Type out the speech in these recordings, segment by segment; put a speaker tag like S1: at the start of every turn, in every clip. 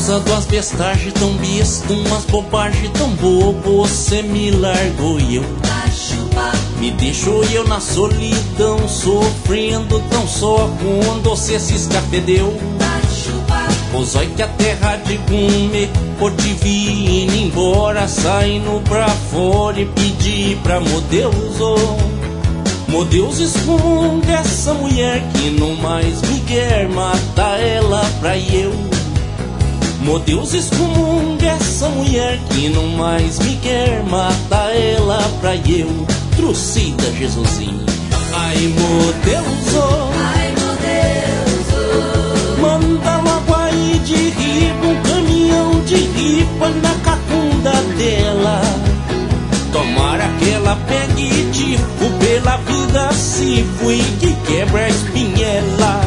S1: calça, duas bestagens tão besta, umas bobagens tão bobo. Você me largou e eu me deixou e eu na solidão, sofrendo tão só quando você se escafedeu. Pois olha que a terra de comer, por te vir indo embora, saindo pra fora e pedir pra meu Deus, oh, meu Deus, esconde essa mulher que não mais me quer, mata ela pra eu. Meu Deus, esconde essa mulher que não mais me quer, mata ela pra eu. Trucida Jesusinho, ai meu Deus, oh,
S2: Ai meu Deus, oh,
S1: manda logo aí de ripa um caminhão de ripa na cacunda dela. Tomara que ela pegue tipo pela vida se fui que quebra a espinhela.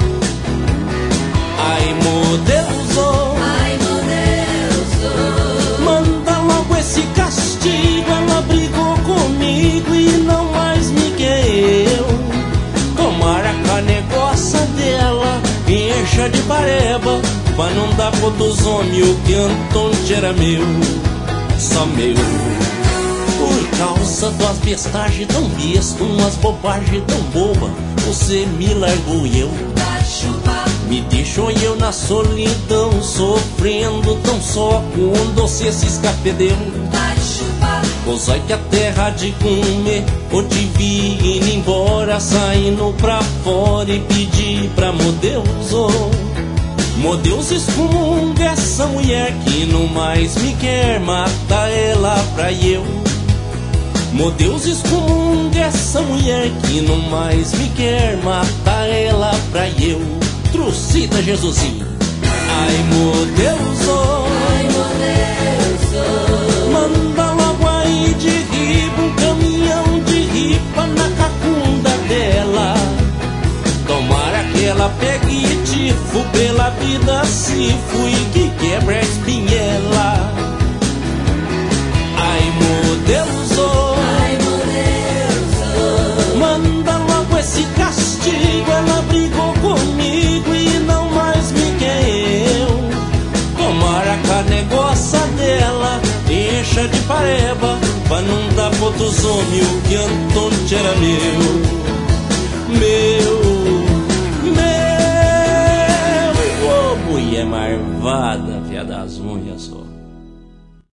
S1: Ai meu Deus, oh,
S2: ai meu Deus, oh,
S1: manda logo esse castigo. Ela brigou comigo e não mais me quer eu. Tomara que a negócio dela encha de pareba, pra não dar pro dos homens o que Antônio era meu, só meu. Por causa das bestagens tão besta, umas bobagens tão boba, você me largou e eu me deixou e eu na solidão, sofrendo tão só quando você se escafedeu. Pois olha que a terra de comer, por te vir indo embora, saindo pra fora e pedir pra meu Deus, oh, meu Deus, esconde essa mulher que não mais me quer, mata ela pra eu. Meu Deus, esconde essa mulher que não mais me quer, mata ela pra eu. Trucida Jesusinho, ai meu Deus, oh,
S2: ai meu Deus, oh,
S1: manda logo aí de ripa um caminhão de ripa na cacunda dela. Tomara que ela pegue tifo pela vida se fui que quebra a espinhela. Ai meu Deus, oh,
S2: ai meu Deus,
S1: manda logo esse castigo. Ela brigou comigo e não mais me quer eu. Tomara que a negócio dela encha de pareba, pra não dar pro outros homens o que Antônio era meu. Ô mulher marvada, fia das unhas só.